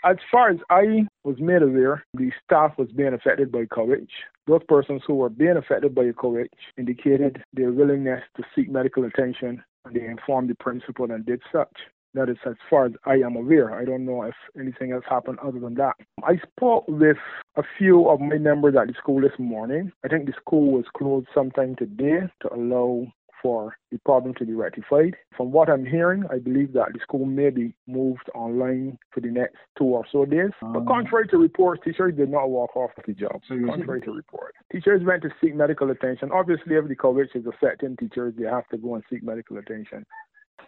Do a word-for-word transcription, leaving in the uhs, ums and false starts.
As far as I was made aware, the staff was being affected by COVID. Those persons who were being affected by COVID indicated their willingness to seek medical attention, and they informed the principal and did such. That is as far as I am aware. I don't know if anything else happened other than that. I spoke with a few of my members at the school this morning. I think the school was closed sometime today to allow for the problem to be rectified. From what I'm hearing, I believe that the school may be moved online for the next two or so days. Um, but contrary to reports, teachers did not walk off the job. So contrary to report. Teachers went to seek medical attention. Obviously, if the COVID is affecting teachers, they have to go and seek medical attention.